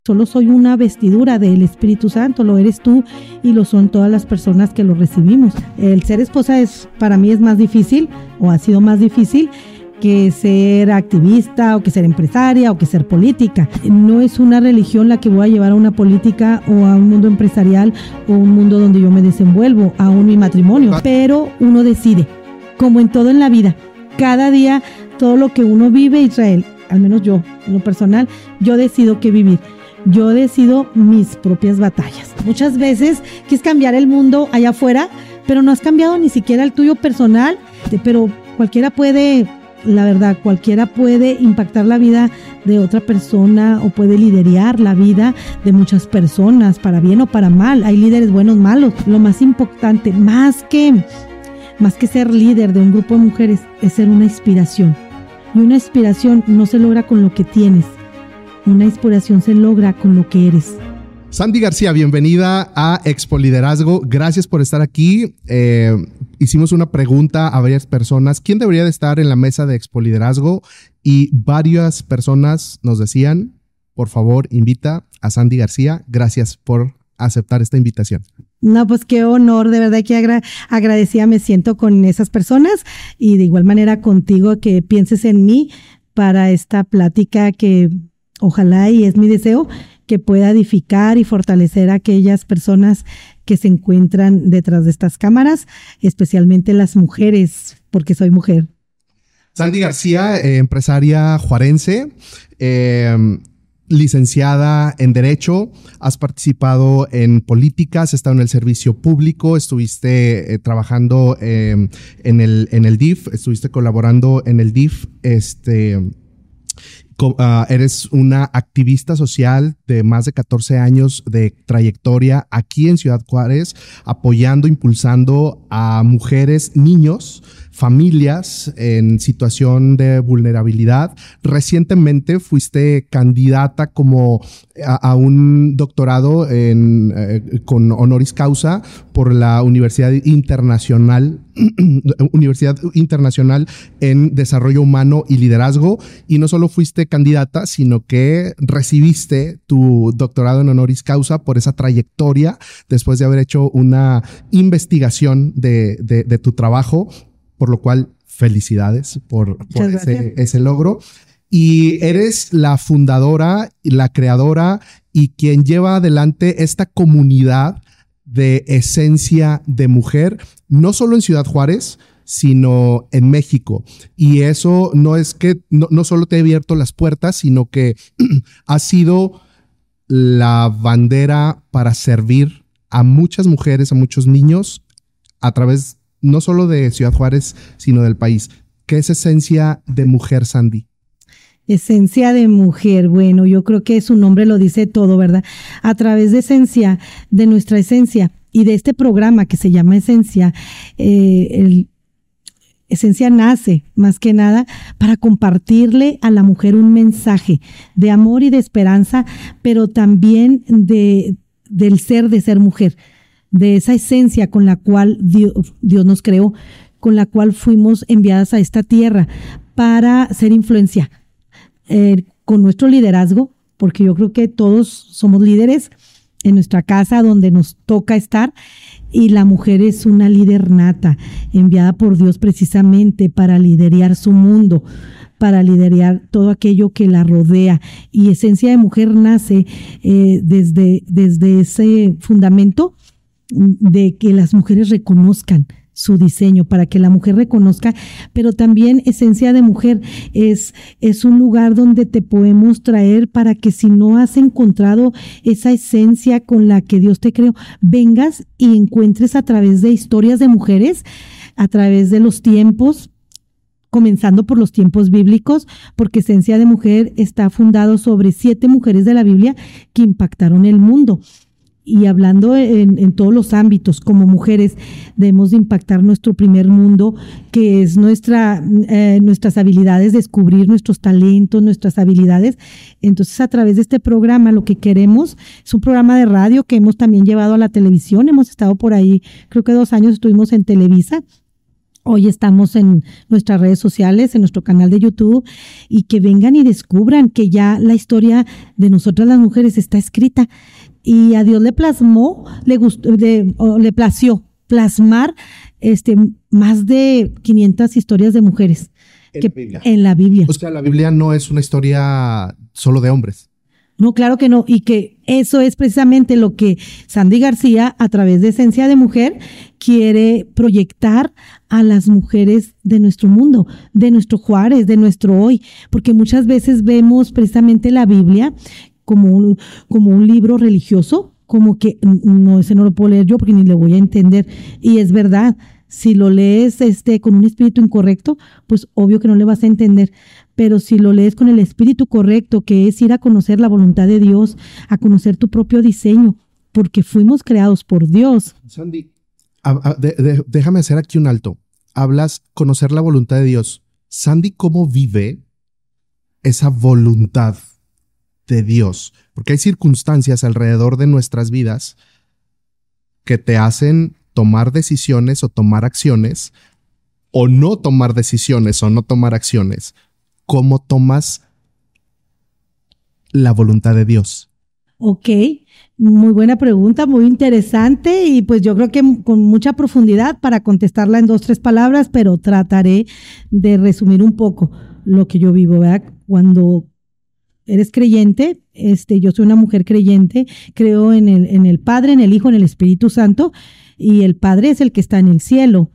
Solo soy una vestidura del Espíritu Santo, lo eres tú y lo son todas las personas que lo recibimos. El ser esposa para mí es más difícil, o ha sido más difícil, que ser activista o que ser empresaria o que ser política. No es una religión la que voy a llevar a una política o a un mundo empresarial o un mundo donde yo me desenvuelvo, aún mi matrimonio, pero uno decide, como en todo en la vida, cada día todo lo que uno vive, Israel, al menos yo, en lo personal, yo decido qué vivir. Yo decido mis propias batallas. Muchas veces quieres cambiar el mundo allá afuera, pero no has cambiado ni siquiera el tuyo personal, pero cualquiera puede impactar la vida de otra persona o puede liderar la vida de muchas personas, para bien o para mal. Hay líderes buenos, malos. Lo más importante, más que ser líder de un grupo de mujeres, es ser una inspiración. Y una inspiración no se logra con lo que tienes. Una inspiración se logra con lo que eres. Sandy García, bienvenida a Expo Liderazgo. Gracias por estar aquí. Hicimos una pregunta a varias personas. ¿Quién debería de estar en la mesa de Expo Liderazgo? Y varias personas nos decían, por favor, invita a Sandy García. Gracias por aceptar esta invitación. No, pues qué honor, de verdad que agradecida me siento con esas personas y de igual manera contigo, que pienses en mí para esta plática que ojalá, y es mi deseo, que pueda edificar y fortalecer a aquellas personas que se encuentran detrás de estas cámaras, especialmente las mujeres, porque soy mujer. Sandy García, empresaria juarense, licenciada en Derecho, has participado en política, has estado en el servicio público, estuviste trabajando en el DIF, estuviste colaborando en el DIF, eres una activista social de más de 14 años de trayectoria aquí en Ciudad Juárez, apoyando, impulsando a mujeres, niños, familias en situación de vulnerabilidad. Recientemente fuiste candidata a un doctorado con honoris causa por la Universidad Internacional en Desarrollo Humano y Liderazgo, y no solo fuiste candidata, sino que recibiste tu doctorado en honoris causa por esa trayectoria después de haber hecho una investigación de tu trabajo, por lo cual felicidades por ese logro. Y eres la fundadora, la creadora y quien lleva adelante esta comunidad de Esencia de Mujer, no solo en Ciudad Juárez, sino en México. Y eso no es que no solo te ha abierto las puertas, sino que ha sido la bandera para servir a muchas mujeres, a muchos niños, a través no solo de Ciudad Juárez, sino del país. ¿Qué es Esencia de Mujer, Sandy? Esencia de Mujer, bueno, yo creo que su nombre lo dice todo, ¿verdad? A través de Esencia, de nuestra esencia y de este programa que se llama Esencia, Esencia nace más que nada para compartirle a la mujer un mensaje de amor y de esperanza, pero también del ser de ser mujer, de esa esencia con la cual Dios nos creó, con la cual fuimos enviadas a esta tierra para ser influencia. Con nuestro liderazgo, porque yo creo que todos somos líderes en nuestra casa donde nos toca estar, y la mujer es una líder nata, enviada por Dios precisamente para liderar su mundo, para liderar todo aquello que la rodea. Y Esencia de Mujer nace desde ese fundamento de que las mujeres reconozcan su diseño, para que la mujer reconozca, pero también Esencia de Mujer es un lugar donde te podemos traer para que, si no has encontrado esa esencia con la que Dios te creó, vengas y encuentres a través de historias de mujeres, a través de los tiempos, comenzando por los tiempos bíblicos, porque Esencia de Mujer está fundado sobre 7 mujeres de la Biblia que impactaron el mundo. Y hablando en todos los ámbitos, como mujeres debemos de impactar nuestro primer mundo, que es nuestras habilidades, descubrir nuestros talentos, nuestras habilidades. Entonces, a través de este programa, lo que queremos es un programa de radio que hemos también llevado a la televisión. Hemos estado por ahí, creo que 2 años estuvimos en Televisa, Hoy estamos en nuestras redes sociales, en nuestro canal de YouTube, y que vengan y descubran que ya la historia de nosotras las mujeres está escrita y a Dios le plasmó, le gustó, le plació plasmar más de 500 historias de mujeres en la Biblia. O sea, la Biblia no es una historia solo de hombres. No, claro que no, y que eso es precisamente lo que Sandy García, a través de Esencia de Mujer, quiere proyectar a las mujeres de nuestro mundo, de nuestro Juárez, de nuestro hoy, porque muchas veces vemos precisamente la Biblia como un libro religioso, como que no, ese no lo puedo leer yo porque ni le voy a entender, y es verdad. Si lo lees con un espíritu incorrecto, pues obvio que no le vas a entender. Pero si lo lees con el espíritu correcto, que es ir a conocer la voluntad de Dios, a conocer tu propio diseño, porque fuimos creados por Dios. Sandy, déjame hacer aquí un alto. Hablas conocer la voluntad de Dios. Sandy, ¿cómo vive esa voluntad de Dios? Porque hay circunstancias alrededor de nuestras vidas que te hacen tomar decisiones o tomar acciones, o no tomar decisiones o no tomar acciones. ¿Cómo tomas la voluntad de Dios? Ok, muy buena pregunta, muy interesante, y pues yo creo que con mucha profundidad para contestarla en 2, 3 palabras, pero trataré de resumir un poco lo que yo vivo, ¿verdad? Cuando eres creyente, yo soy una mujer creyente, creo en el Padre, en el Hijo, en el Espíritu Santo, y el Padre es el que está en el cielo,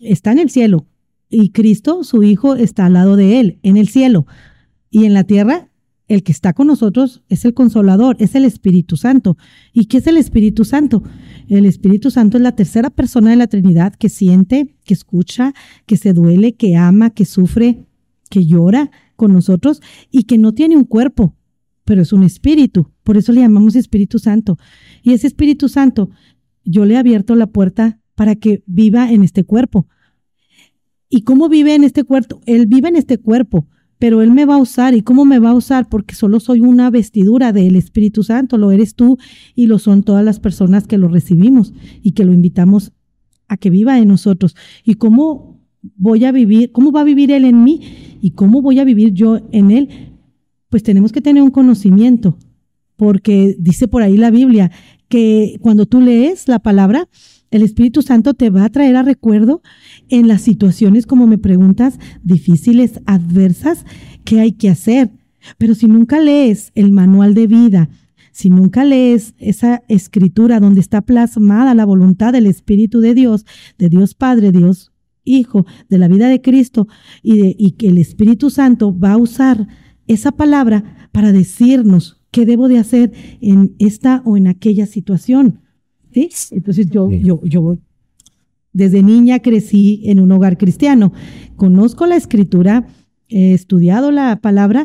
y Cristo, su Hijo, está al lado de él, en el cielo, y en la tierra, el que está con nosotros es el Consolador, es el Espíritu Santo. ¿Y qué es el Espíritu Santo? El Espíritu Santo es la tercera persona de la Trinidad que siente, que escucha, que se duele, que ama, que sufre, que llora con nosotros y que no tiene un cuerpo, pero es un espíritu. Por eso le llamamos Espíritu Santo. Y ese Espíritu Santo, yo le he abierto la puerta para que viva en este cuerpo. ¿Y cómo vive en este cuerpo? Él vive en este cuerpo, pero Él me va a usar. ¿Y cómo me va a usar? Porque solo soy una vestidura del Espíritu Santo. Lo eres tú y lo son todas las personas que lo recibimos y que lo invitamos a que viva en nosotros. ¿Y cómo voy a vivir? ¿Cómo va a vivir Él en mí? ¿Y cómo voy a vivir yo en Él? Pues tenemos que tener un conocimiento, porque dice por ahí la Biblia que cuando tú lees la palabra, el Espíritu Santo te va a traer a recuerdo en las situaciones, como me preguntas, difíciles, adversas, qué hay que hacer. Pero si nunca lees el manual de vida, si nunca lees esa escritura donde está plasmada la voluntad del Espíritu de Dios Padre, Dios Hijo, de la vida de Cristo, y que el Espíritu Santo va a usar esa palabra para decirnos qué debo de hacer en esta o en aquella situación. ¿Sí? Entonces yo desde niña crecí en un hogar cristiano. Conozco la escritura, he estudiado la palabra.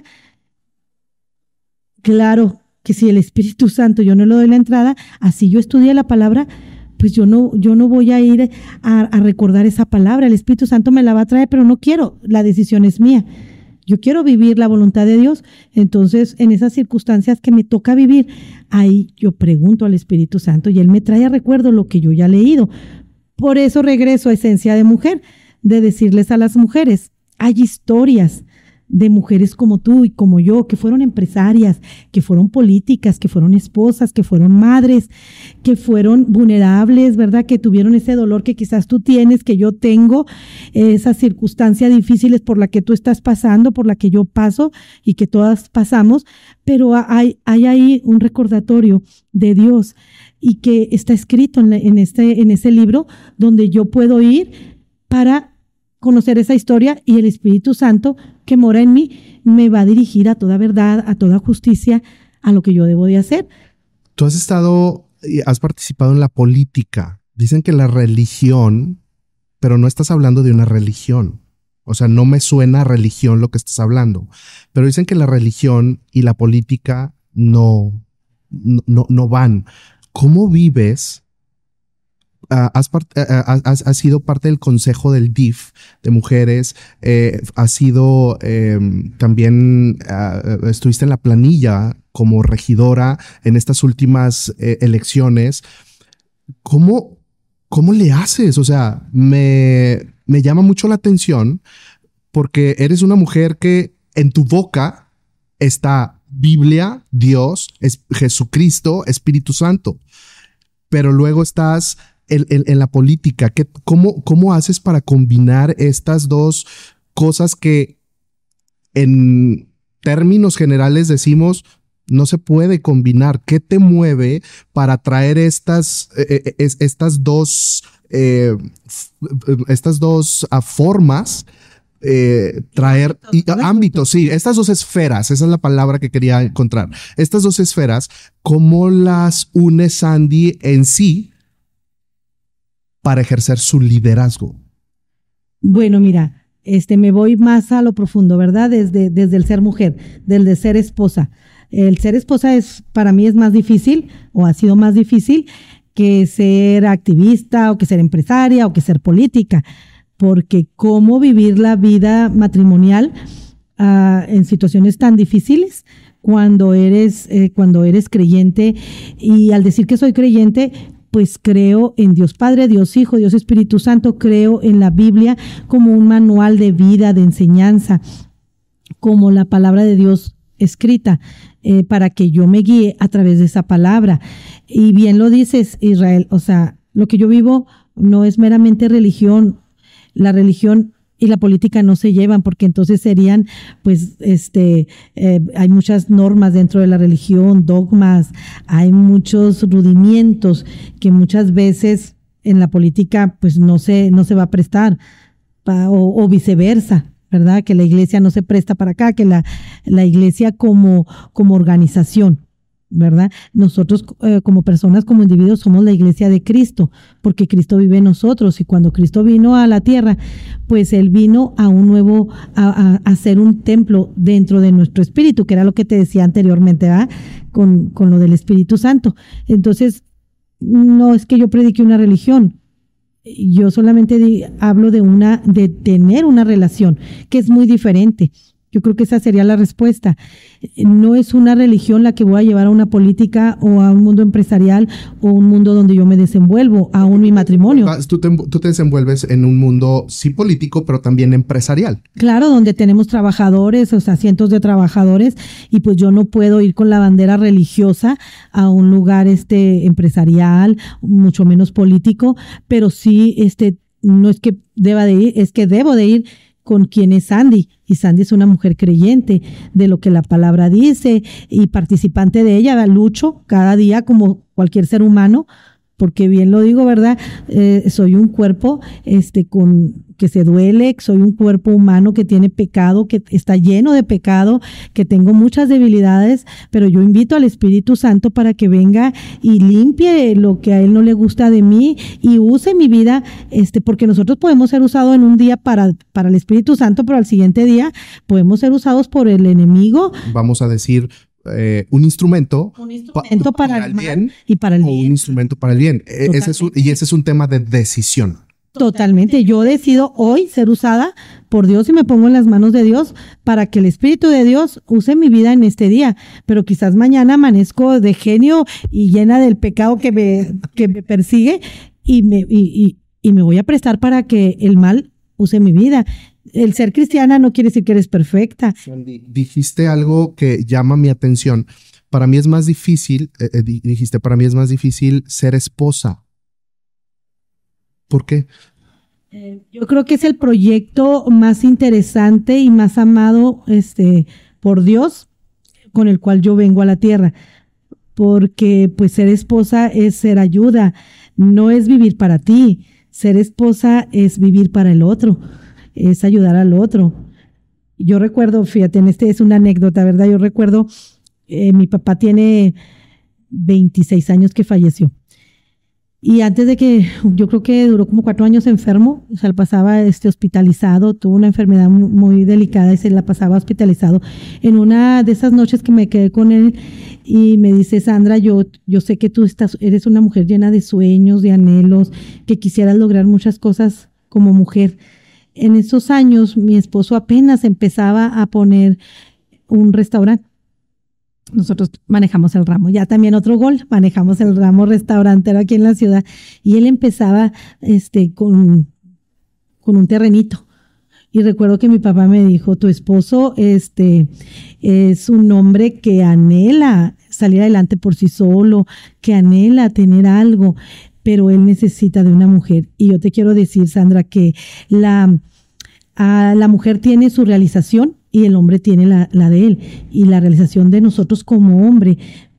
Claro que si el Espíritu Santo yo no le doy la entrada, así yo estudié la palabra, pues yo no voy a ir a recordar esa palabra. El Espíritu Santo me la va a traer, pero no quiero. La decisión es mía. Yo quiero vivir la voluntad de Dios. Entonces, en esas circunstancias que me toca vivir, ahí yo pregunto al Espíritu Santo y Él me trae a recuerdo lo que yo ya he leído. Por eso regreso a Esencia de Mujer, de decirles a las mujeres, hay historias de mujeres como tú y como yo, que fueron empresarias, que fueron políticas, que fueron esposas, que fueron madres, que fueron vulnerables, ¿verdad? Que tuvieron ese dolor que quizás tú tienes, que yo tengo, esas circunstancias difíciles por la que tú estás pasando, por la que yo paso y que todas pasamos, pero hay ahí un recordatorio de Dios y que está escrito en ese libro donde yo puedo ir para conocer esa historia, y el Espíritu Santo que mora en mí me va a dirigir a toda verdad, a toda justicia, a lo que yo debo de hacer. Tú has participado en la política. Dicen que la religión, pero no estás hablando de una religión. O sea, no me suena a religión lo que estás hablando. Pero dicen que la religión y la política no van. ¿Cómo vives? Has sido parte del consejo del DIF de mujeres, has sido también, estuviste en la planilla como regidora en estas últimas elecciones. ¿Cómo le haces? O sea, me me llama mucho la atención porque eres una mujer que en tu boca está Biblia, Dios, Jesucristo, Espíritu Santo, pero luego estás en la política. ¿Cómo haces para combinar estas dos cosas que en términos generales decimos no se puede combinar? ¿Qué te mueve para traer estas dos formas? Traer ámbitos, sí, estas dos esferas, esa es la palabra que quería encontrar. Estas dos esferas, ¿cómo las une Sandy en sí para ejercer su liderazgo? Bueno, mira, me voy más a lo profundo, ¿verdad? Desde el ser mujer, del de ser esposa. El ser esposa para mí es más difícil, o ha sido más difícil, que ser activista, o que ser empresaria, o que ser política. Porque cómo vivir la vida matrimonial en situaciones tan difíciles cuando eres creyente. Y al decir que soy creyente, pues creo en Dios Padre, Dios Hijo, Dios Espíritu Santo, creo en la Biblia como un manual de vida, de enseñanza, como la palabra de Dios escrita, para que yo me guíe a través de esa palabra. Y bien lo dices, Israel, o sea, lo que yo vivo no es meramente religión. La religión y la política no se llevan, porque entonces serían, pues, hay muchas normas dentro de la religión, dogmas, hay muchos rudimientos que muchas veces en la política, pues, no se va a prestar, o viceversa, ¿verdad? Que la iglesia no se presta para acá, que la iglesia como organización, ¿verdad? Nosotros como personas, como individuos, somos la iglesia de Cristo, porque Cristo vive en nosotros, y cuando Cristo vino a la tierra, pues Él vino a hacer un templo dentro de nuestro espíritu, que era lo que te decía anteriormente, ¿verdad? Con lo del Espíritu Santo. Entonces, no es que yo predique una religión, yo solamente hablo de tener una relación, que es muy diferente. Yo creo que esa sería la respuesta. No es una religión la que voy a llevar a una política o a un mundo empresarial o un mundo donde yo me desenvuelvo, aún mi matrimonio. Tú te desenvuelves en un mundo sí político, pero también empresarial. Claro, donde tenemos trabajadores, o sea, cientos de trabajadores, y pues yo no puedo ir con la bandera religiosa a un lugar empresarial, mucho menos político, pero sí, no es que deba de ir, es que debo de ir con quien es Sandy, y Sandy es una mujer creyente de lo que la palabra dice y participante de ella. Lucho cada día como cualquier ser humano, porque bien lo digo, ¿verdad? Soy un cuerpo que se duele, soy un cuerpo humano que tiene pecado, que está lleno de pecado, que tengo muchas debilidades, pero yo invito al Espíritu Santo para que venga y limpie lo que a Él no le gusta de mí y use mi vida, porque nosotros podemos ser usados en un día para el Espíritu Santo, pero al siguiente día podemos ser usados por el enemigo. Vamos a decir, un instrumento para el bien y para el bien. O un instrumento para el bien. Ese es un tema de decisión. Totalmente. Yo decido hoy ser usada por Dios y me pongo en las manos de Dios para que el Espíritu de Dios use mi vida en este día. Pero quizás mañana amanezco de genio y llena del pecado que me persigue y me voy a prestar para que el mal use mi vida. El ser cristiana no quiere decir que eres perfecta. Sandy, dijiste algo que llama mi atención. Para mí es más difícil, para mí es más difícil ser esposa. ¿Por qué? Yo creo que es el proyecto más interesante y más amado por Dios, con el cual yo vengo a la tierra. Porque pues ser esposa es ser ayuda, no es vivir para ti. Ser esposa es vivir para el otro, es ayudar al otro. Yo recuerdo, fíjate, es una anécdota, ¿verdad? Yo recuerdo, mi papá tiene 26 años que falleció. Y antes de que, yo creo que duró como 4 años enfermo, o sea, él pasaba hospitalizado, tuvo una enfermedad muy delicada y se la pasaba hospitalizado. En una de esas noches que me quedé con él y me dice, Sandra, yo sé que tú eres una mujer llena de sueños, de anhelos, que quisieras lograr muchas cosas como mujer. En esos años, mi esposo apenas empezaba a poner un restaurante. Nosotros manejamos el ramo, ya también otro gol, manejamos el ramo restaurantero aquí en la ciudad, y él empezaba con con un terrenito. Y recuerdo que mi papá me dijo, tu esposo es un hombre que anhela salir adelante por sí solo, que anhela tener algo, pero él necesita de una mujer. Y yo te quiero decir, Sandra, que la mujer tiene su realización y el hombre tiene la de él. Y la realización de nosotros como hombre,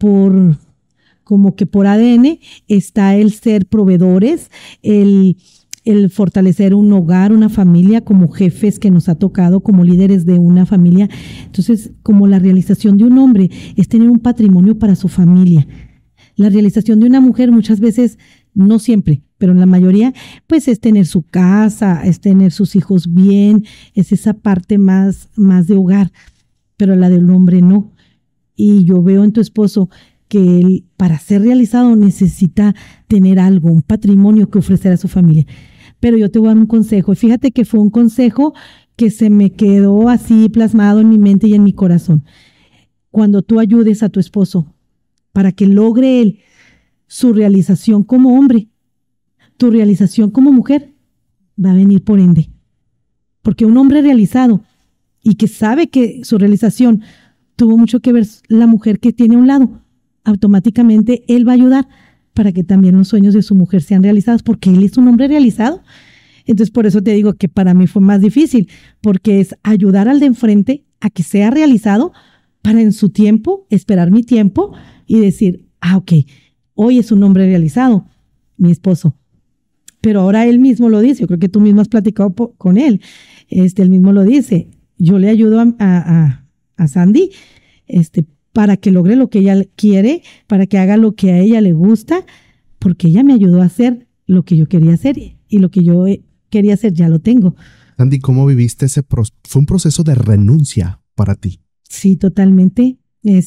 como que por ADN está el ser proveedores, el fortalecer un hogar, una familia, como jefes que nos ha tocado, como líderes de una familia. Entonces, como la realización de un hombre es tener un patrimonio para su familia. La realización de una mujer muchas veces, no siempre, pero en la mayoría, pues es tener su casa, es tener sus hijos bien, es esa parte más de hogar, pero la del hombre no. Y yo veo en tu esposo que él, para ser realizado, necesita tener algo, un patrimonio que ofrecer a su familia. Pero yo te voy a dar un consejo. Y fíjate que fue un consejo que se me quedó así plasmado en mi mente y en mi corazón. Cuando tú ayudes a tu esposo para que logre él su realización como hombre, tu realización como mujer va a venir por ende. Porque un hombre realizado y que sabe que su realización tuvo mucho que ver la mujer que tiene a un lado, automáticamente él va a ayudar para que también los sueños de su mujer sean realizados, porque él es un hombre realizado. Entonces, por eso te digo que para mí fue más difícil, porque es ayudar al de enfrente a que sea realizado para en su tiempo, esperar mi tiempo y decir, ok, hoy es un hombre realizado, mi esposo. Pero ahora él mismo lo dice, yo creo que tú mismo has platicado con él, él mismo lo dice, yo le ayudo a Sandy, para que logre lo que ella quiere, para que haga lo que a ella le gusta, porque ella me ayudó a hacer lo que yo quería hacer y lo que yo quería hacer ya lo tengo. Sandy, ¿cómo viviste fue un proceso de renuncia para ti? Sí, totalmente.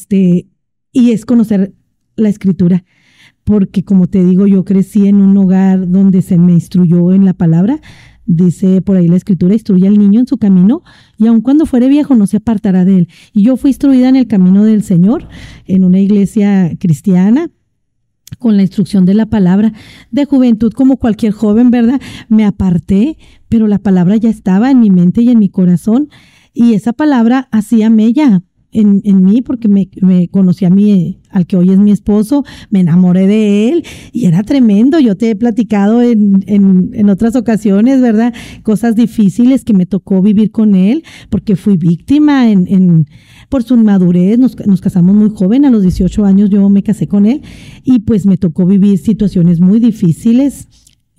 Y es conocer la escritura, porque como te digo, yo crecí en un hogar donde se me instruyó en la palabra. Dice por ahí la escritura, instruye al niño en su camino y aun cuando fuere viejo no se apartará de él. Y yo fui instruida en el camino del Señor, en una iglesia cristiana, con la instrucción de la palabra. De juventud, como cualquier joven, ¿verdad? Me aparté, pero la palabra ya estaba en mi mente y en mi corazón. Y esa palabra hacía mella en mí, porque me conocí al que hoy es mi esposo, me enamoré de él y era tremendo. Yo te he platicado en otras ocasiones, ¿verdad? Cosas difíciles que me tocó vivir con él, porque fui víctima por su inmadurez. Nos casamos muy joven, a los 18 años yo me casé con él y pues me tocó vivir situaciones muy difíciles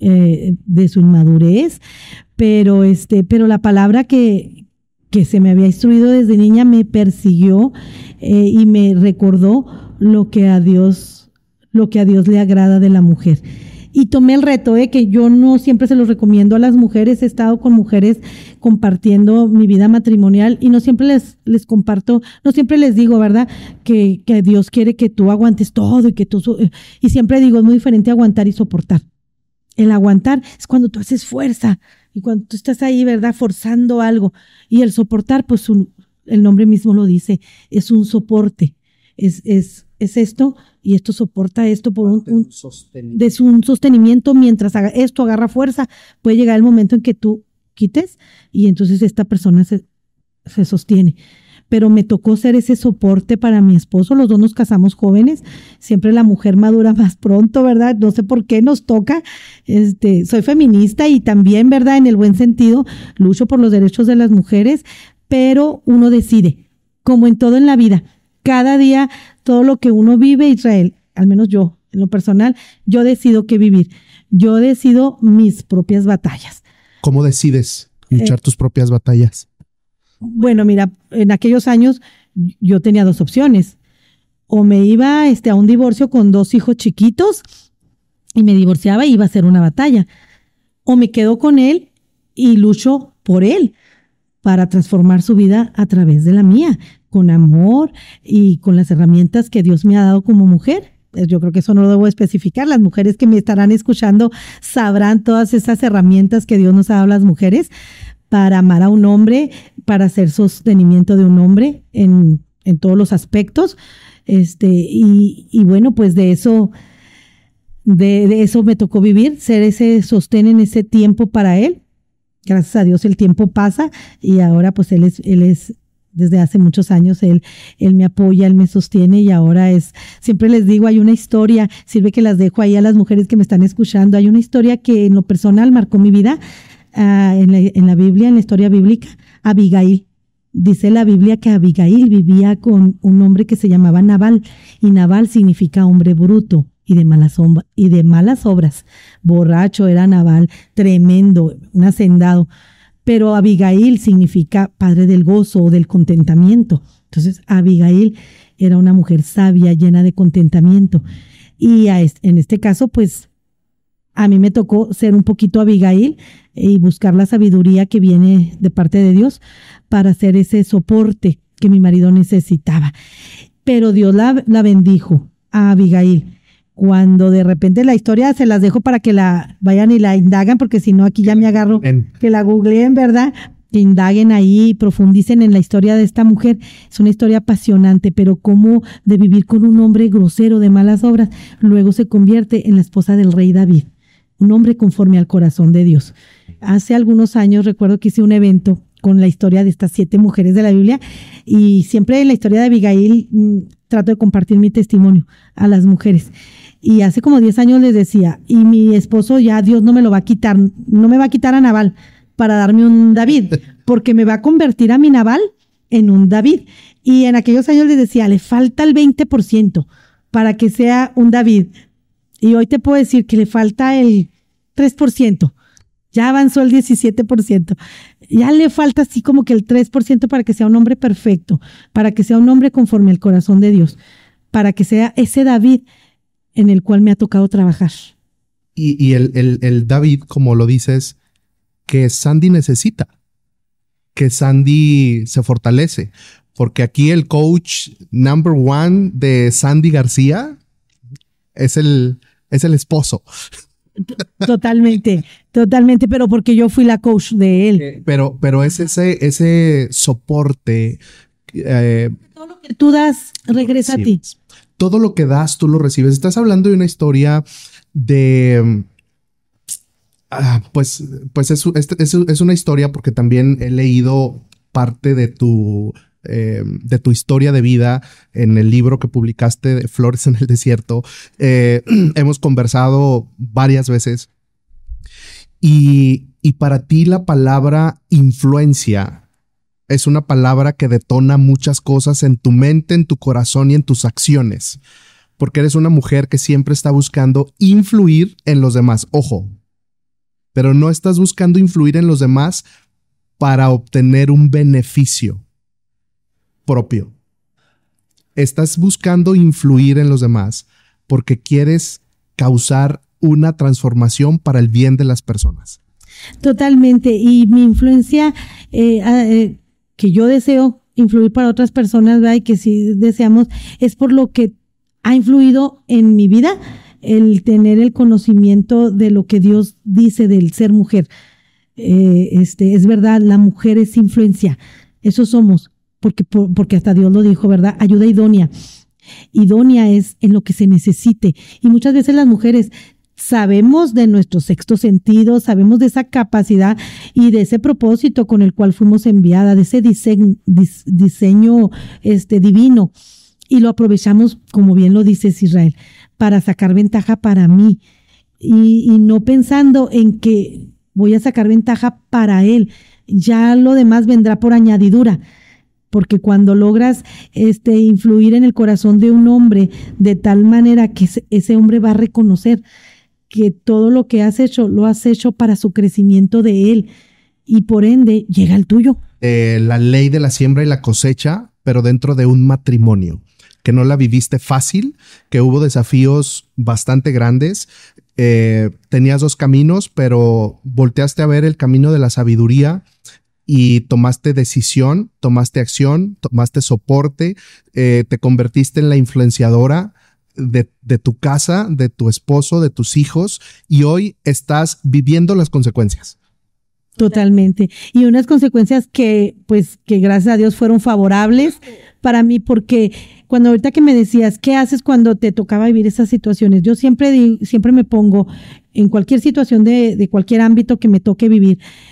de su inmadurez, pero la palabra que se me había instruido desde niña me persiguió y me recordó lo que a Dios le agrada de la mujer. Y tomé el reto, que yo no siempre se los recomiendo a las mujeres. He estado con mujeres compartiendo mi vida matrimonial y no siempre les comparto, no siempre les digo, ¿verdad? Que Dios quiere que tú aguantes todo y siempre digo, es muy diferente aguantar y soportar. El aguantar es cuando tú haces fuerza y cuando tú estás ahí, ¿verdad? Forzando algo. Y el soportar, pues el nombre mismo lo dice, es un soporte. Es esto y esto soporta esto por un sostenimiento. Mientras esto agarra fuerza, puede llegar el momento en que tú quites y entonces esta persona se sostiene. Pero me tocó ser ese soporte para mi esposo. Los dos nos casamos jóvenes. Siempre la mujer madura más pronto, ¿verdad? No sé por qué nos toca. Soy feminista y también, ¿verdad? En el buen sentido, lucho por los derechos de las mujeres, pero uno decide, como en todo en la vida. Cada día, todo lo que uno vive, Israel, al menos yo, en lo personal, yo decido qué vivir. Yo decido mis propias batallas. ¿Cómo decides luchar tus propias batallas? Bueno, mira, en aquellos años yo tenía dos opciones. O me iba a un divorcio con 2 hijos chiquitos y me divorciaba y iba a ser una batalla. O me quedo con él y lucho por él para transformar su vida a través de la mía, con amor y con las herramientas que Dios me ha dado como mujer. Yo creo que eso no lo debo especificar. Las mujeres que me estarán escuchando sabrán todas esas herramientas que Dios nos ha dado a las mujeres para amar a un hombre, para hacer sostenimiento de un hombre en todos los aspectos. Y bueno, pues de eso me tocó vivir, ser ese sostén en ese tiempo para él. gracias a Dios el tiempo pasa y ahora pues él es desde hace muchos años, él me apoya, él me sostiene y ahora siempre les digo, hay una historia, sirve que las dejo ahí a las mujeres que me están escuchando, hay una historia que en lo personal marcó mi vida en la Biblia, en la historia bíblica, Abigail. Dice la Biblia que Abigail vivía con un hombre que se llamaba Nabal, y Nabal significa hombre bruto y de malas obras. Borracho era Nabal, tremendo, un hacendado. Pero Abigail significa padre del gozo o del contentamiento. Entonces Abigail era una mujer sabia, llena de contentamiento. Y en este caso, pues a mí me tocó ser un poquito Abigail y buscar la sabiduría que viene de parte de Dios para hacer ese soporte que mi marido necesitaba. Pero Dios la bendijo a Abigail. Cuando de repente la historia se las dejo para que la vayan y la indagan, porque si no aquí ya me agarro, que la googleen, ¿verdad? Que indaguen ahí, profundicen en la historia de esta mujer. Es una historia apasionante, pero cómo de vivir con un hombre grosero de malas obras, luego se convierte en la esposa del rey David, un hombre conforme al corazón de Dios. Hace algunos años recuerdo que hice un evento con la historia de estas 7 mujeres de la Biblia y siempre en la historia de Abigail trato de compartir mi testimonio a las mujeres. Y hace como 10 años les decía, y mi esposo ya Dios no me lo va a quitar, no me va a quitar a Nabal para darme un David, porque me va a convertir a mi Nabal en un David. Y en aquellos años les decía, le falta el 20% para que sea un David. Y hoy te puedo decir que le falta el 3%. Ya avanzó el 17%. Ya le falta así como que el 3% para que sea un hombre perfecto, para que sea un hombre conforme al corazón de Dios, para que sea ese David en el cual me ha tocado trabajar. Y el David, como lo dices, que Sandy necesita, que Sandy se fortalece, porque aquí el coach number 1 de Sandy García es el esposo. Totalmente, pero porque yo fui la coach de él. Pero es ese soporte. Todo lo que tú das regresa a ti. Todo lo que das, tú lo recibes. Estás hablando de una historia de... pues es una historia porque también he leído parte de tu historia de vida en el libro que publicaste de Flores en el Desierto. Hemos conversado varias veces y para ti la palabra influencia es una palabra que detona muchas cosas en tu mente, en tu corazón y en tus acciones, porque eres una mujer que siempre está buscando influir en los demás. Ojo, pero no estás buscando influir en los demás para obtener un beneficio propio. Estás buscando influir en los demás porque quieres causar una transformación para el bien de las personas. Totalmente. Y mi influencia, que yo deseo influir para otras personas, ¿verdad? Y que sí deseamos, es por lo que ha influido en mi vida el tener el conocimiento de lo que Dios dice del ser mujer. Es verdad, la mujer es influencia. Eso somos, porque hasta Dios lo dijo, ¿verdad? Ayuda idónea. Idónea es en lo que se necesite. Y muchas veces las mujeres sabemos de nuestro sexto sentido, sabemos de esa capacidad y de ese propósito con el cual fuimos enviadas, de ese diseño divino, y lo aprovechamos, como bien lo dices, Israel, para sacar ventaja para mí y no pensando en que voy a sacar ventaja para él. Ya lo demás vendrá por añadidura, porque cuando logras influir en el corazón de un hombre de tal manera que ese hombre va a reconocer que todo lo que has hecho, lo has hecho para su crecimiento de él y por ende llega el tuyo. La ley de la siembra y la cosecha, pero dentro de un matrimonio, que no la viviste fácil, que hubo desafíos bastante grandes. Tenías 2 caminos, pero volteaste a ver el camino de la sabiduría y tomaste decisión, tomaste acción, tomaste soporte, te convertiste en la influenciadora de tu casa, de tu esposo, de tus hijos, y hoy estás viviendo las consecuencias. Totalmente. Y unas consecuencias que gracias a Dios fueron favorables para mí, porque cuando ahorita que me decías, ¿qué haces cuando te tocaba vivir esas situaciones? Yo siempre me pongo en cualquier situación de cualquier ámbito que me toque vivir.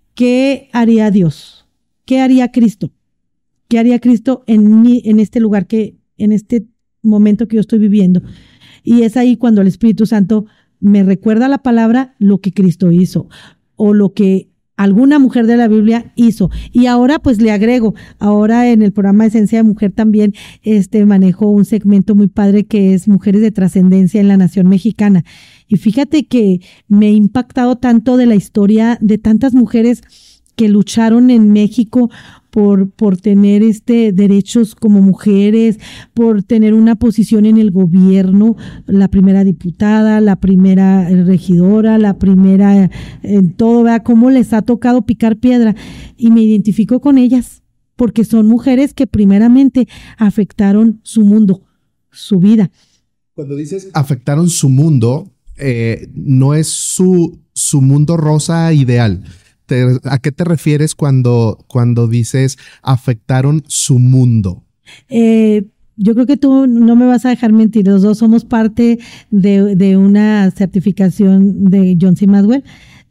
¿qué haría Dios? ¿Qué haría Cristo? ¿Qué haría Cristo en este lugar, en este momento que yo estoy viviendo? Y es ahí cuando el Espíritu Santo me recuerda la palabra, lo que Cristo hizo o lo que alguna mujer de la Biblia hizo. Y ahora pues le agrego, ahora en el programa Esencia de Mujer también manejo un segmento muy padre que es Mujeres de Trascendencia en la Nación Mexicana. Y fíjate que me ha impactado tanto de la historia de tantas mujeres que lucharon en México por tener derechos como mujeres, por tener una posición en el gobierno, la primera diputada, la primera regidora, la primera en todo, ¿verdad? Cómo les ha tocado picar piedra. Y me identifico con ellas, porque son mujeres que primeramente afectaron su mundo, su vida. Cuando dices afectaron su mundo, no es su mundo rosa ideal. ¿A qué te refieres cuando dices afectaron su mundo? Yo creo que tú no me vas a dejar mentir. Los dos somos parte de una certificación de John C. Maxwell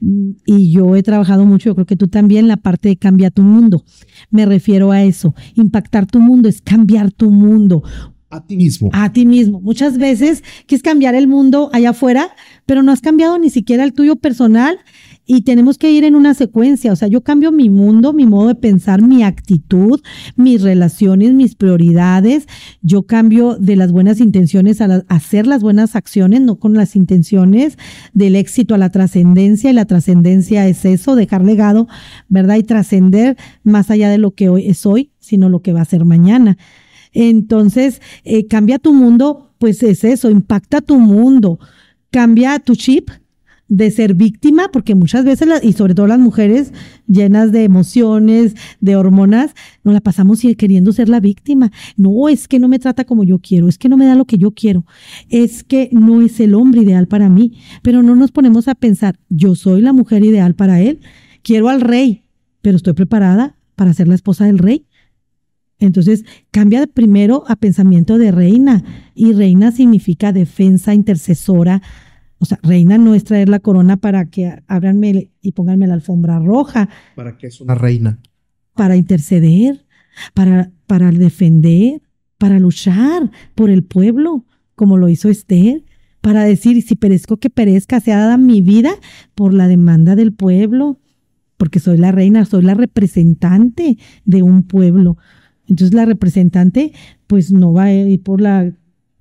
y yo he trabajado mucho, yo creo que tú también, la parte de cambia tu mundo. Me refiero a eso. Impactar tu mundo es cambiar tu mundo. A ti mismo. A ti mismo. Muchas veces quieres cambiar el mundo allá afuera, pero no has cambiado ni siquiera el tuyo personal. Y tenemos que ir en una secuencia, o sea, yo cambio mi mundo, mi modo de pensar, mi actitud, mis relaciones, mis prioridades. Yo cambio de las buenas intenciones a hacer las buenas acciones, no con las intenciones del éxito a la trascendencia. Y la trascendencia es eso, dejar legado, ¿verdad? Y trascender más allá de lo que hoy es hoy, sino lo que va a ser mañana. Entonces, cambia tu mundo, pues es eso, impacta tu mundo, cambia tu chip de ser víctima, porque muchas veces, y sobre todo las mujeres llenas de emociones, de hormonas, nos la pasamos queriendo ser la víctima. No, es que no me trata como yo quiero, es que no me da lo que yo quiero, es que no es el hombre ideal para mí, pero no nos ponemos a pensar, yo soy la mujer ideal para él, quiero al rey, pero estoy preparada para ser la esposa del rey. Entonces, cambia primero a pensamiento de reina, y reina significa defensa, intercesora. O sea, reina no es traer la corona para que ábranme y pónganme la alfombra roja. ¿Para qué es una reina? Para interceder, para defender, para luchar por el pueblo, como lo hizo Esther, para decir, si perezco que perezca, sea dada mi vida por la demanda del pueblo, porque soy la reina, soy la representante de un pueblo. Entonces la representante pues no va a ir por la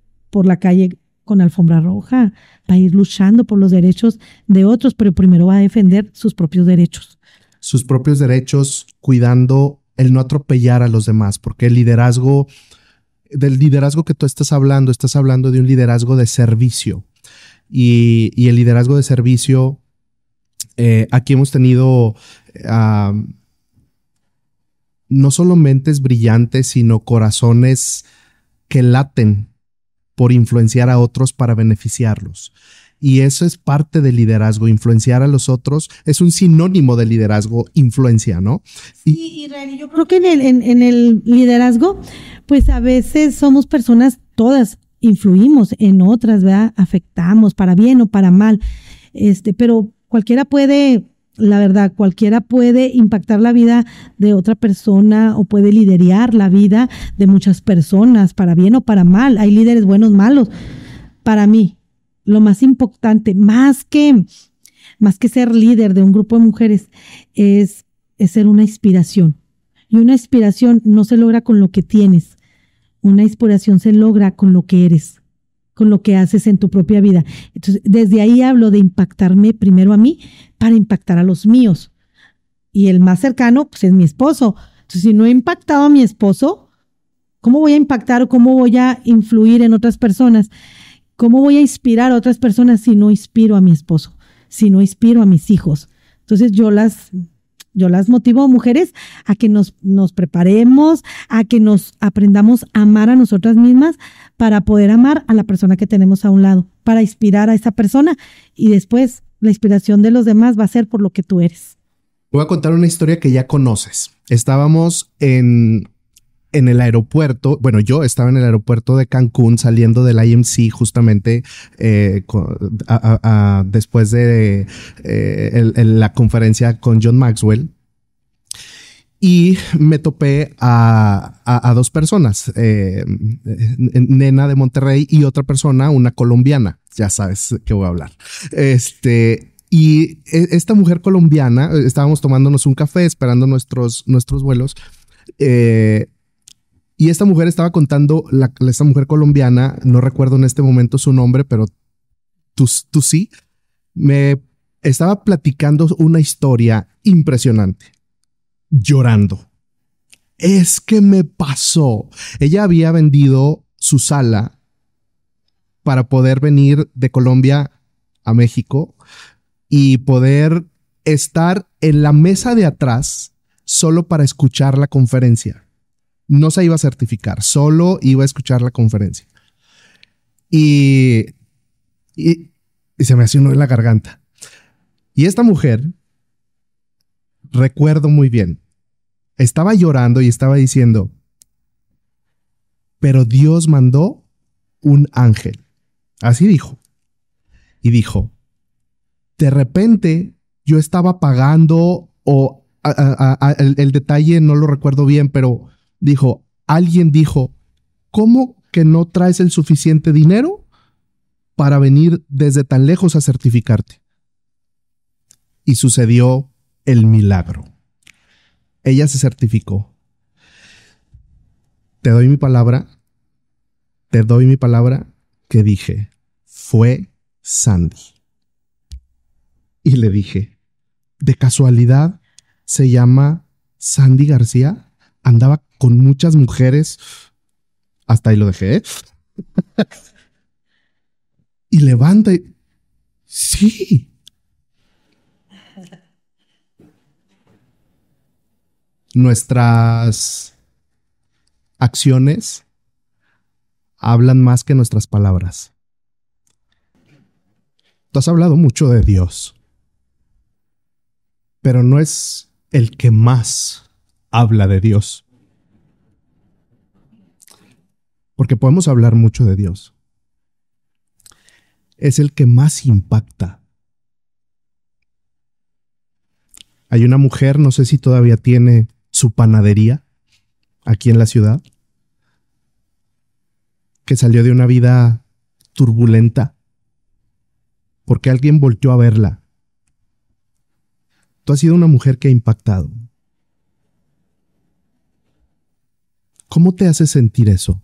calle con alfombra roja, va a ir luchando por los derechos de otros, pero primero va a defender sus propios derechos. Sus propios derechos, cuidando el no atropellar a los demás, porque del liderazgo que tú estás hablando de un liderazgo de servicio. Y el liderazgo de servicio, aquí hemos tenido no solo mentes brillantes, sino corazones que laten por influenciar a otros para beneficiarlos. Y eso es parte del liderazgo, influenciar a los otros es un sinónimo de liderazgo, influencia, ¿no? Sí, Israel, yo creo que en el liderazgo, pues a veces somos personas, todas influimos en otras, ¿verdad? Afectamos para bien o para mal, pero cualquiera puede, la verdad, cualquiera puede impactar la vida de otra persona o puede liderar la vida de muchas personas, para bien o para mal. Hay líderes buenos, malos. Para mí, lo más importante, más que ser líder de un grupo de mujeres, es ser una inspiración. Y una inspiración no se logra con lo que tienes. Una inspiración se logra con lo que eres, con lo que haces en tu propia vida. Entonces, desde ahí hablo de impactarme primero a mí para impactar a los míos. Y el más cercano, pues es mi esposo. Entonces, si no he impactado a mi esposo, ¿cómo voy a impactar o cómo voy a influir en otras personas? ¿Cómo voy a inspirar a otras personas si no inspiro a mi esposo? Si no inspiro a mis hijos. Entonces, yo las motivo, mujeres, a que nos preparemos, a que nos aprendamos a amar a nosotras mismas para poder amar a la persona que tenemos a un lado, para inspirar a esa persona, y después la inspiración de los demás va a ser por lo que tú eres. Voy a contar una historia que ya conoces. Estábamos en en el aeropuerto, bueno, yo estaba en el aeropuerto de Cancún saliendo del IMC justamente después de la conferencia con John Maxwell. Y me topé a dos personas, nena de Monterrey y otra persona, una colombiana. Ya sabes que voy a hablar. Y esta mujer colombiana, estábamos tomándonos un café, esperando nuestros vuelos. Y esta mujer estaba contando, esta mujer colombiana, no recuerdo en este momento su nombre, pero tú sí, me estaba platicando una historia impresionante. Llorando. Es que me pasó. Ella había vendido su sala para poder venir de Colombia a México y poder estar en la mesa de atrás solo para escuchar la conferencia. No se iba a certificar, solo iba a escuchar la conferencia. Y se me hace uno en la garganta. Y esta mujer, recuerdo muy bien, estaba llorando y estaba diciendo, pero Dios mandó un ángel. Así dijo. Y dijo, de repente yo estaba pagando o el detalle no lo recuerdo bien, pero dijo, alguien dijo, ¿cómo que no traes el suficiente dinero para venir desde tan lejos a certificarte? Y sucedió el milagro. Ella se certificó. Te doy mi palabra que dije, fue Sandy. Y le dije, ¿de casualidad se llama Sandy García? Andaba con muchas mujeres. Hasta ahí lo dejé. Y levanta y... Sí. Nuestras acciones hablan más que nuestras palabras. Tú has hablado mucho de Dios, pero no es el que más habla de Dios. Porque podemos hablar mucho de Dios. Es el que más impacta. Hay una mujer, no sé si todavía tiene su panadería aquí en la ciudad, que salió de una vida turbulenta porque alguien volteó a verla. Tú has sido una mujer que ha impactado. ¿Cómo te hace sentir eso?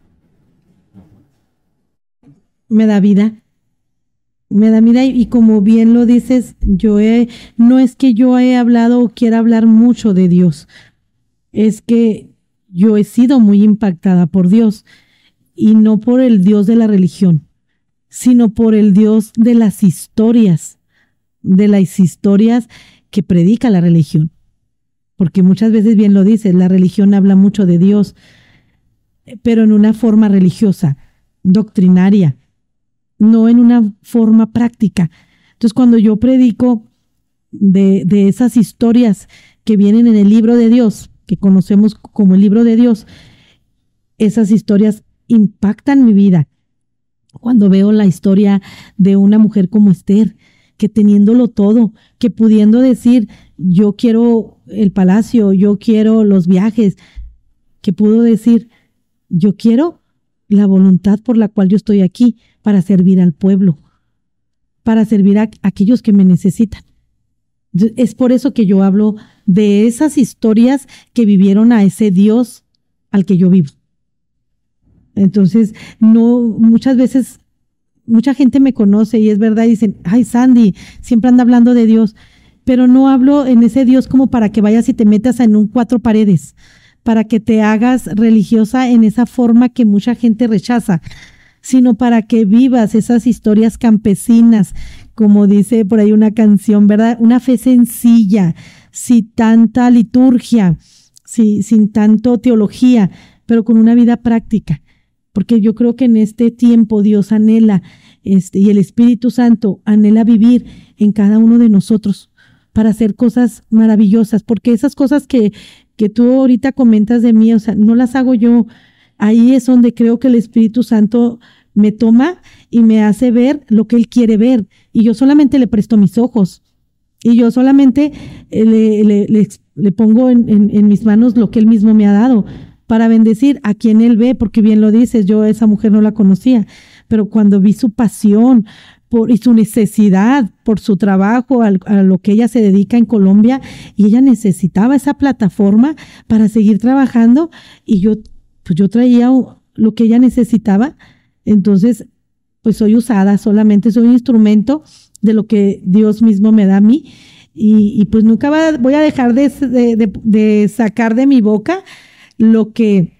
Me da vida. Me da vida y como bien lo dices, no es que yo he hablado o quiera hablar mucho de Dios, es que yo he sido muy impactada por Dios y no por el Dios de la religión, sino por el Dios de las historias que predica la religión. Porque muchas veces bien lo dices, la religión habla mucho de Dios, pero en una forma religiosa, doctrinaria, no en una forma práctica. Entonces, cuando yo predico de esas historias que vienen en el libro de Dios, que conocemos como el libro de Dios, esas historias impactan mi vida. Cuando veo la historia de una mujer como Esther, que teniéndolo todo, que pudiendo decir, yo quiero el palacio, yo quiero los viajes, que pudo decir, yo quiero la voluntad por la cual yo estoy aquí, para servir al pueblo, para servir a aquellos que me necesitan. Es por eso que yo hablo de esas historias que vivieron a ese Dios al que yo vivo. Entonces, muchas veces, mucha gente me conoce y es verdad, dicen, ay, Sandy, siempre anda hablando de Dios, pero no hablo en ese Dios como para que vayas y te metas en un cuatro paredes, para que te hagas religiosa en esa forma que mucha gente rechaza, sino para que vivas esas historias campesinas, como dice por ahí una canción, ¿verdad? Una fe sencilla, sin tanta liturgia, sin tanto teología, pero con una vida práctica. Porque yo creo que en este tiempo Dios anhela, y el Espíritu Santo anhela vivir en cada uno de nosotros. para hacer cosas maravillosas, porque esas cosas que tú ahorita comentas de mí, o sea, no las hago yo. Ahí es donde creo que el Espíritu Santo me toma y me hace ver lo que Él quiere ver. Y yo solamente le presto mis ojos. Y yo solamente le pongo en mis manos lo que Él mismo me ha dado para bendecir a quien Él ve, porque bien lo dices, yo a esa mujer no la conocía, pero cuando vi su pasión y su necesidad por su trabajo, a lo que ella se dedica en Colombia, y ella necesitaba esa plataforma para seguir trabajando, y yo traía lo que ella necesitaba. Entonces, pues soy usada, solamente soy un instrumento de lo que Dios mismo me da a mí, y pues nunca voy a dejar de sacar de mi boca lo que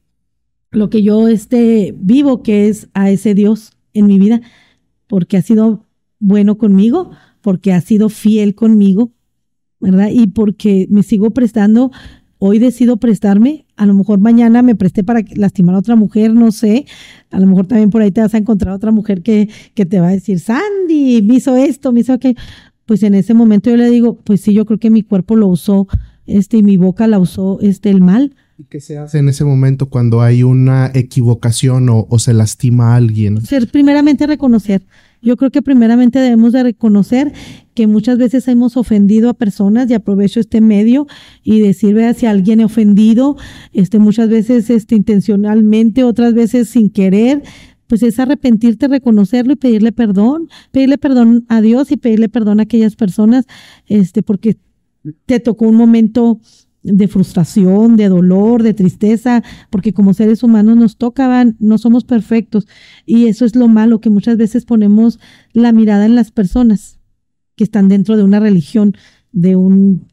yo vivo, que es a ese Dios en mi vida, porque ha sido bueno conmigo, porque ha sido fiel conmigo, ¿verdad? Y porque me sigo prestando. Hoy decido prestarme, a lo mejor mañana me presté para lastimar a otra mujer, no sé, a lo mejor también por ahí te vas a encontrar otra mujer que te va a decir, Sandy, me hizo esto, me hizo aquello. Pues en ese momento yo le digo, pues sí, yo creo que mi cuerpo lo usó, y mi boca la usó, el mal. ¿Y qué se hace en ese momento cuando hay una equivocación o se lastima a alguien? Primeramente reconocer. Yo creo que primeramente debemos de reconocer que muchas veces hemos ofendido a personas, y aprovecho este medio y decir, vea, si alguien ha ofendido, muchas veces intencionalmente, otras veces sin querer, pues es arrepentirte, reconocerlo y pedirle perdón a Dios y pedirle perdón a aquellas personas, porque te tocó un momento de frustración, de dolor, de tristeza, porque como seres humanos nos tocaban, no somos perfectos, y eso es lo malo, que muchas veces ponemos la mirada en las personas que están dentro de una religión, de un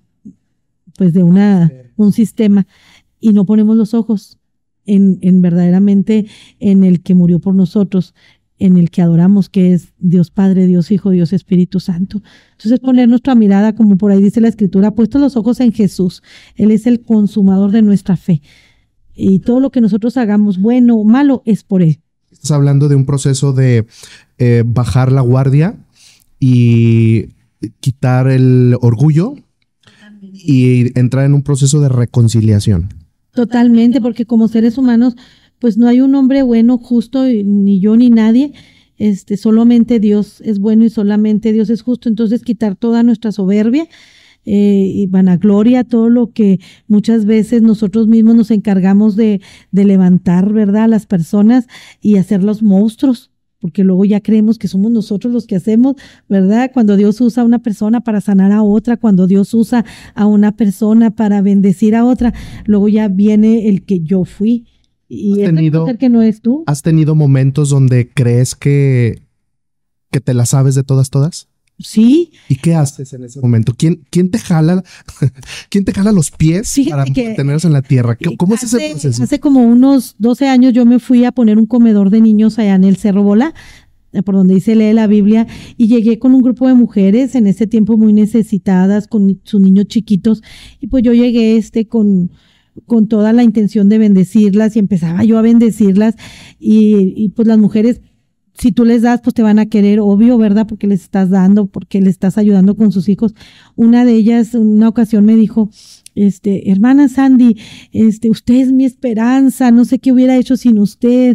sistema, y no ponemos los ojos en verdaderamente en el que murió por nosotros, en el que adoramos, que es Dios Padre, Dios Hijo, Dios Espíritu Santo. Entonces poner nuestra mirada, como por ahí dice la Escritura, puestos los ojos en Jesús. Él es el consumador de nuestra fe. Y todo lo que nosotros hagamos, bueno o malo, es por Él. Estás hablando de un proceso de bajar la guardia y quitar el orgullo y entrar en un proceso de reconciliación. Totalmente, porque como seres humanos, pues no hay un hombre bueno, justo, ni yo ni nadie. Solamente Dios es bueno y solamente Dios es justo. Entonces quitar toda nuestra soberbia y vanagloria, todo lo que muchas veces nosotros mismos nos encargamos de levantar, ¿verdad?, a las personas y hacerlos monstruos, porque luego ya creemos que somos nosotros los que hacemos, ¿verdad? Cuando Dios usa a una persona para sanar a otra, cuando Dios usa a una persona para bendecir a otra, luego ya viene el que yo fui. Y que no es tú. ¿Has tenido momentos donde crees que te la sabes de todas? Sí. ¿Y qué haces en ese momento? ¿Quién te jala? ¿Quién te jala los pies para mantenerse en la tierra? ¿Cómo es ese proceso? Hace como unos 12 años yo me fui a poner un comedor de niños allá en el Cerro Bola, por donde lee la Biblia, y llegué con un grupo de mujeres en ese tiempo muy necesitadas, con sus niños chiquitos, y pues yo llegué con toda la intención de bendecirlas, y empezaba yo a bendecirlas, y pues las mujeres, si tú les das, pues te van a querer, obvio, ¿verdad? Porque les estás dando, porque les estás ayudando con sus hijos. Una de ellas, en una ocasión me dijo, hermana Sandy, usted es mi esperanza, no sé qué hubiera hecho sin usted,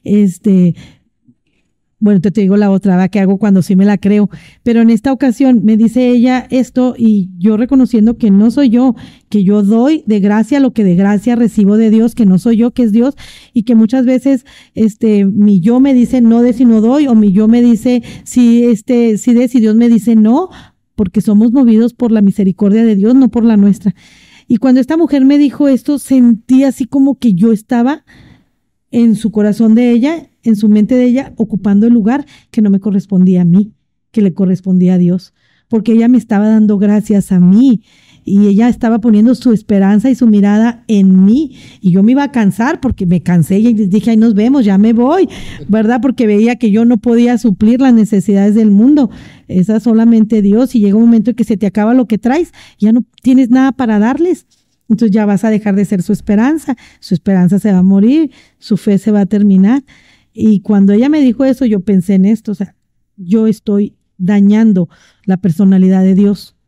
bueno, te digo la otra, ¿verdad?, que hago cuando sí me la creo, pero en esta ocasión me dice ella esto, y yo reconociendo que no soy yo, que yo doy de gracia lo que de gracia recibo de Dios, que no soy yo, que es Dios, y que muchas veces mi yo me dice no de si no doy, o mi yo me dice sí de si Dios me dice no, porque somos movidos por la misericordia de Dios, no por la nuestra. Y cuando esta mujer me dijo esto, sentí así como que yo estaba en su corazón de ella, en su mente de ella, ocupando el lugar que no me correspondía a mí, que le correspondía a Dios, porque ella me estaba dando gracias a mí, y ella estaba poniendo su esperanza y su mirada en mí, y yo me iba a cansar, porque me cansé y dije, ahí nos vemos, ya me voy, ¿verdad? Porque veía que yo no podía suplir las necesidades del mundo, esa solamente Dios, y llega un momento en que se te acaba lo que traes, ya no tienes nada para darles. Entonces ya vas a dejar de ser su esperanza se va a morir, su fe se va a terminar. Y cuando ella me dijo eso, yo pensé en esto, o sea, yo estoy dañando la personalidad de Dios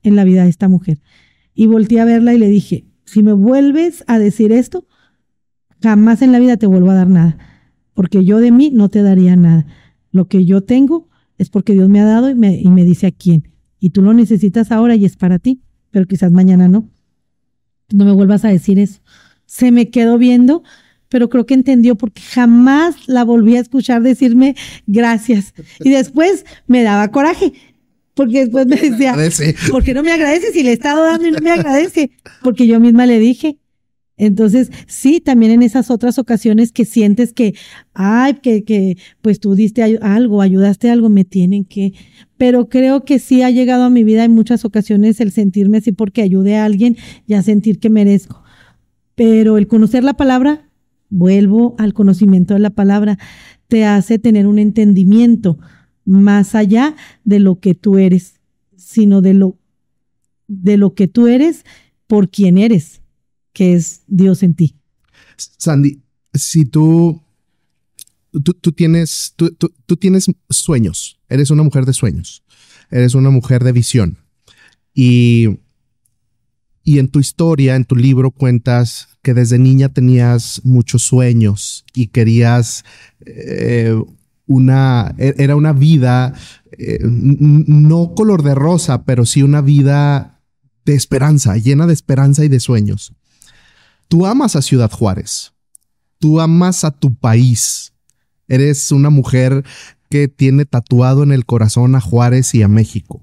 en la vida de esta mujer. Y volteé a verla y le dije, si me vuelves a decir esto, jamás en la vida te vuelvo a dar nada, porque yo de mí no te daría nada. Lo que yo tengo es porque Dios me ha dado y me dice a quién. Y tú lo necesitas ahora y es para ti, pero quizás mañana no. No me vuelvas a decir eso. Se me quedó viendo, pero creo que entendió porque jamás la volví a escuchar decirme gracias. Y después me daba coraje, porque después me decía, ¿por qué no me agradeces si le he estado dando y no me agradece? Porque yo misma le dije. Entonces, sí, también en esas otras ocasiones que sientes que, pues tú diste algo, ayudaste algo, me tienen que, pero creo que sí ha llegado a mi vida en muchas ocasiones el sentirme así porque ayude a alguien y a sentir que merezco. Pero el conocer la palabra, vuelvo al conocimiento de la palabra, te hace tener un entendimiento más allá de lo que tú eres, sino de lo que tú eres por quien eres, que es Dios en ti. Sandy, si tú tienes sueños, eres una mujer de sueños, eres una mujer de visión y en tu historia, en tu libro cuentas que desde niña tenías muchos sueños y querías era una vida no color de rosa, pero sí una vida de esperanza, llena de esperanza y de sueños. Tú amas a Ciudad Juárez, tú amas a tu país, eres una mujer que tiene tatuado en el corazón a Juárez y a México.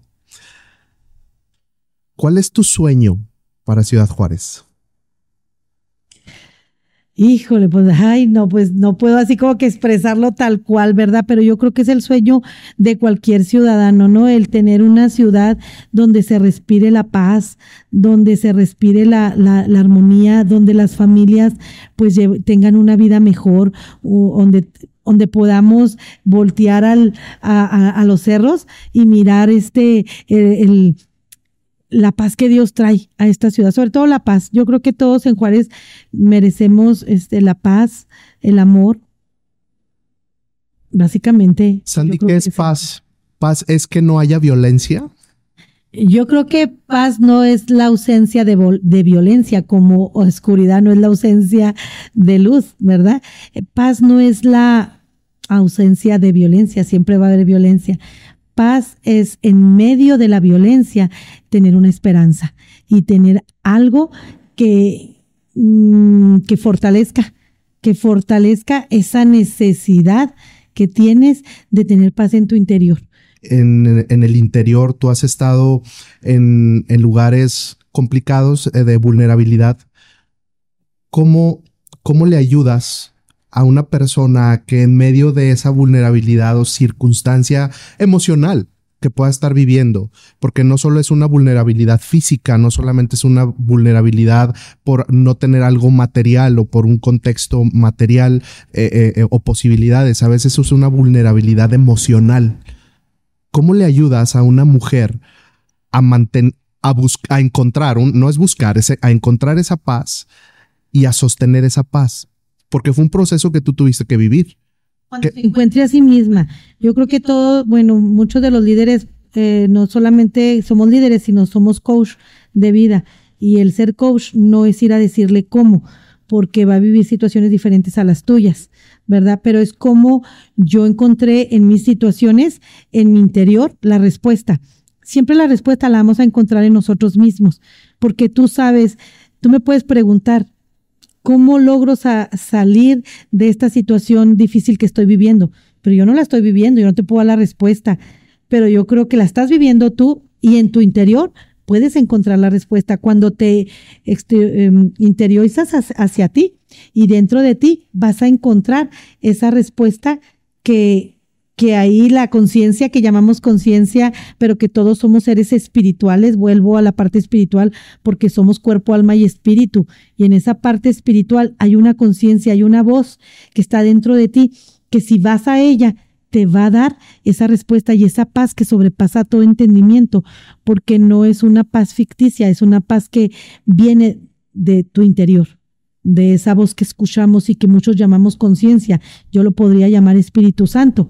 ¿Cuál es tu sueño para Ciudad Juárez? Híjole, pues no puedo así como que expresarlo tal cual, ¿verdad? Pero yo creo que es el sueño de cualquier ciudadano, ¿no? El tener una ciudad donde se respire la paz, donde se respire la armonía, donde las familias pues tengan una vida mejor, donde podamos voltear a los cerros y mirar la paz que Dios trae a esta ciudad, sobre todo la paz. Yo creo que todos en Juárez merecemos la paz, el amor. Básicamente. Sandy, ¿qué es paz? ¿Paz es que no haya violencia? Yo creo que paz no es la ausencia de violencia, como oscuridad no es la ausencia de luz, ¿verdad? Paz no es la ausencia de violencia, siempre va a haber violencia. Paz es en medio de la violencia tener una esperanza y tener algo que fortalezca esa necesidad que tienes de tener paz en tu interior. En el interior, tú has estado en lugares complicados de vulnerabilidad. ¿Cómo le ayudas a una persona que en medio de esa vulnerabilidad o circunstancia emocional que pueda estar viviendo, porque no solo es una vulnerabilidad física, no solamente es una vulnerabilidad por no tener algo material o por un contexto material o posibilidades, a veces es una vulnerabilidad emocional. ¿Cómo le ayudas a una mujer a encontrar, no es buscar, a encontrar esa paz y a sostener esa paz? Porque fue un proceso que tú tuviste que vivir. Cuando se encuentre a sí misma. Yo creo que muchos de los líderes, no solamente somos líderes, sino somos coach de vida. Y el ser coach no es ir a decirle cómo, porque va a vivir situaciones diferentes a las tuyas, ¿verdad? Pero es como yo encontré en mis situaciones, en mi interior, la respuesta. Siempre la respuesta la vamos a encontrar en nosotros mismos, porque tú sabes, tú me puedes preguntar, ¿cómo logro salir de esta situación difícil que estoy viviendo? Pero yo no la estoy viviendo, yo no te puedo dar la respuesta, pero yo creo que la estás viviendo tú y en tu interior puedes encontrar la respuesta cuando te interiorizas hacia ti y dentro de ti vas a encontrar esa respuesta que ahí la conciencia que llamamos conciencia, pero que todos somos seres espirituales, vuelvo a la parte espiritual porque somos cuerpo, alma y espíritu, y en esa parte espiritual hay una conciencia, hay una voz que está dentro de ti, que si vas a ella te va a dar esa respuesta y esa paz que sobrepasa todo entendimiento, porque no es una paz ficticia, es una paz que viene de tu interior, de esa voz que escuchamos y que muchos llamamos conciencia. Yo lo podría llamar Espíritu Santo.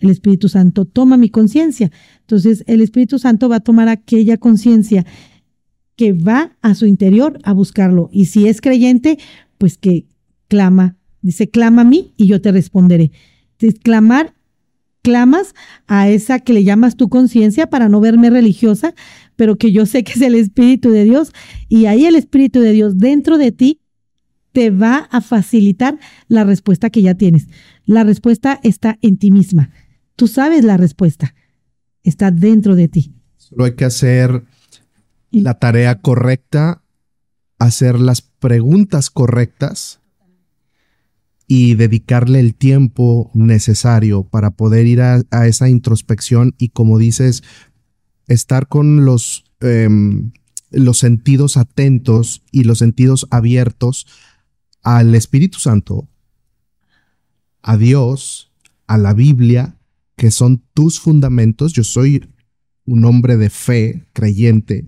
El Espíritu Santo toma mi conciencia. Entonces, el Espíritu Santo va a tomar aquella conciencia que va a su interior a buscarlo. Y si es creyente, pues que clama. Dice, clama a mí y yo te responderé. Entonces, clamas a esa que le llamas tu conciencia para no verme religiosa, pero que yo sé que es el Espíritu de Dios. Y ahí el Espíritu de Dios dentro de ti te va a facilitar la respuesta que ya tienes. La respuesta está en ti misma. Tú sabes la respuesta. Está dentro de ti. Solo hay que hacer la tarea correcta, hacer las preguntas correctas y dedicarle el tiempo necesario para poder ir a esa introspección y, como dices, estar con los sentidos atentos y los sentidos abiertos al Espíritu Santo, a Dios, a la Biblia, que son tus fundamentos. Yo soy un hombre de fe, creyente,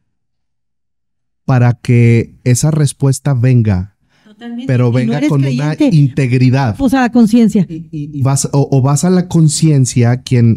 para que esa respuesta venga, totalmente, pero venga no con creyente, una integridad. Pues a la conciencia. Y vas a la conciencia, quien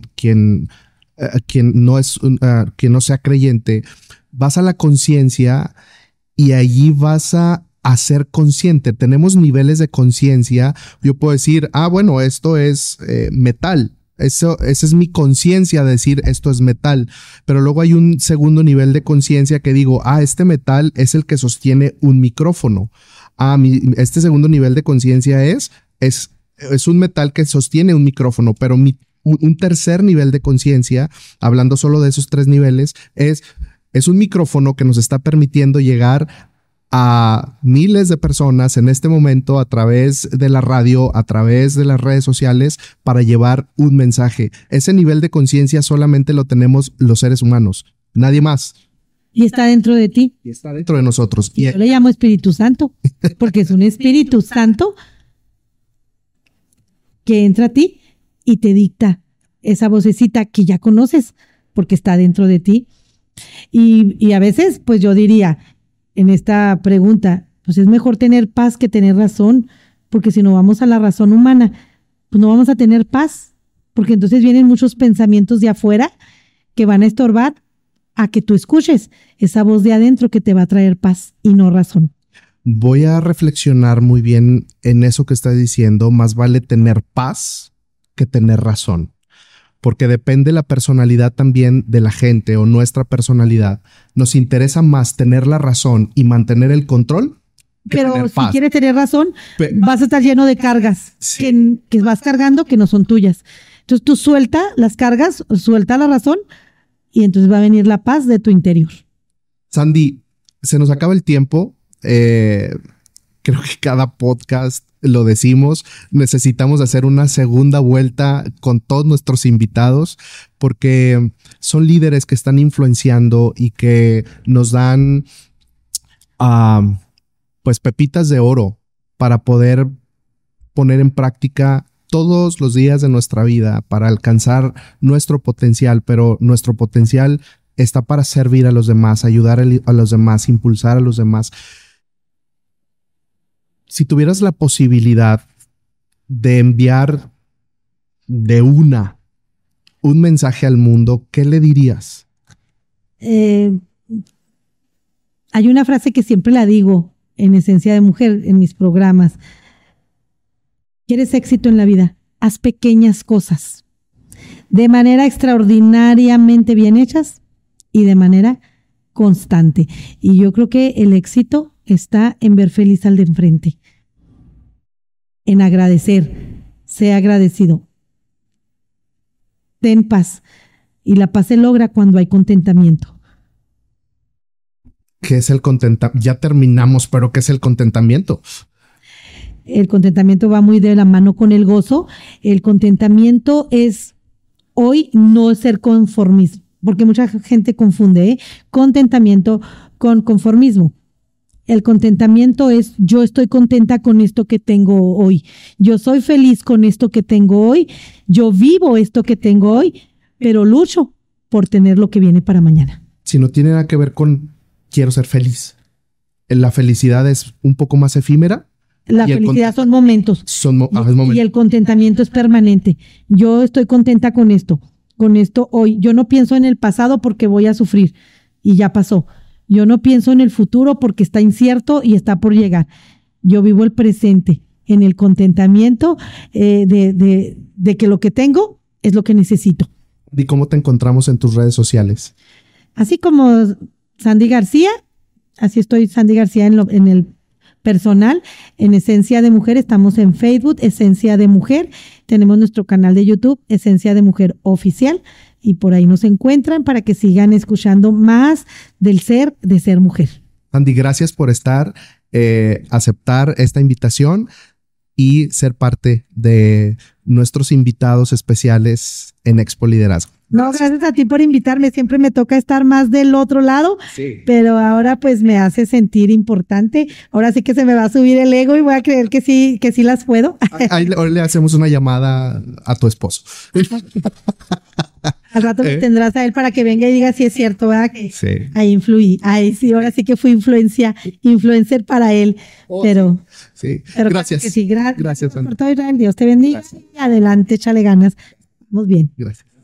no sea creyente, vas a la conciencia y allí vas a ser consciente. Tenemos niveles de conciencia. Yo puedo decir, bueno, esto es metal. Esa es mi conciencia, decir esto es metal. Pero luego hay un segundo nivel de conciencia que digo, este metal es el que sostiene un micrófono. Este segundo nivel de conciencia es un metal que sostiene un micrófono. Pero un tercer nivel de conciencia, hablando solo de esos tres niveles, es un micrófono que nos está permitiendo llegar a miles de personas en este momento a través de la radio, a través de las redes sociales, para llevar un mensaje. Ese nivel de conciencia solamente lo tenemos los seres humanos, nadie más. Y está dentro de ti. Y está dentro de nosotros. Y yo le llamo Espíritu Santo, porque es un Espíritu Santo que entra a ti y te dicta esa vocecita que ya conoces, porque está dentro de ti. Y a veces, pues yo diría, en esta pregunta, pues es mejor tener paz que tener razón, porque si no vamos a la razón humana, pues no vamos a tener paz, porque entonces vienen muchos pensamientos de afuera que van a estorbar a que tú escuches esa voz de adentro que te va a traer paz y no razón. Voy a reflexionar muy bien en eso que estás diciendo. Más vale tener paz que tener razón, porque depende la personalidad también de la gente o nuestra personalidad. Nos interesa más tener la razón y mantener el control que pero tener si paz. quieres tener razón, vas a estar lleno de cargas que vas cargando que no son tuyas. Entonces tú suelta las cargas, suelta la razón y entonces va a venir la paz de tu interior. Sandy, se nos acaba el tiempo. Creo que cada podcast lo decimos, necesitamos hacer una segunda vuelta con todos nuestros invitados, porque son líderes que están influenciando y que nos dan pues pepitas de oro para poder poner en práctica todos los días de nuestra vida para alcanzar nuestro potencial, pero nuestro potencial está para servir a los demás, ayudar a los demás, impulsar a los demás. Si tuvieras la posibilidad de enviar un mensaje al mundo, ¿qué le dirías? Hay una frase que siempre la digo en Esencia de Mujer, en mis programas. ¿Quieres éxito en la vida? Haz pequeñas cosas de manera extraordinariamente bien hechas y de manera constante. Y yo creo que el éxito está en ver feliz al de enfrente, en agradecer, sea agradecido, ten paz, y la paz se logra cuando hay contentamiento. ¿Qué es el contentamiento? Ya terminamos, pero ¿qué es el contentamiento? El contentamiento va muy de la mano con el gozo. El contentamiento es hoy no ser conformismo, porque mucha gente confunde contentamiento con conformismo. El contentamiento es yo estoy contenta con esto que tengo hoy. Yo soy feliz con esto que tengo hoy. Yo vivo esto que tengo hoy, pero lucho por tener lo que viene para mañana. Si no tiene nada que ver con quiero ser feliz. La felicidad es un poco más efímera, La felicidad son momentos. Es momento. Y el contentamiento es permanente. Yo estoy contenta con esto hoy. Yo no pienso en el pasado porque voy a sufrir y ya pasó. Yo no pienso en el futuro porque está incierto y está por llegar. Yo vivo el presente en el contentamiento de que lo que tengo es lo que necesito. ¿Y cómo te encontramos en tus redes sociales? Así como Sandy García, así estoy Sandy García en el personal, en Esencia de Mujer. Estamos en Facebook, Esencia de Mujer. Tenemos nuestro canal de YouTube, Esencia de Mujer Oficial. Y por ahí nos encuentran para que sigan escuchando más del ser de ser mujer. Sandy, gracias por aceptar esta invitación y ser parte de nuestros invitados especiales en Expo Liderazgo. No, gracias a ti por invitarme. Siempre me toca estar más del otro lado, sí, pero ahora pues me hace sentir importante. Ahora sí que se me va a subir el ego y voy a creer que sí las puedo. Ahí le hacemos una llamada a tu esposo. Al rato me tendrás a él para que venga y diga si es cierto, ¿verdad? Que sí. Ahí influí. Ahí sí, ahora sí que fui influencer para él. Pero sí. Pero gracias. Que sí, gracias por todo, Israel. Dios te bendiga. Gracias. Adelante, échale ganas. Vamos bien. Gracias.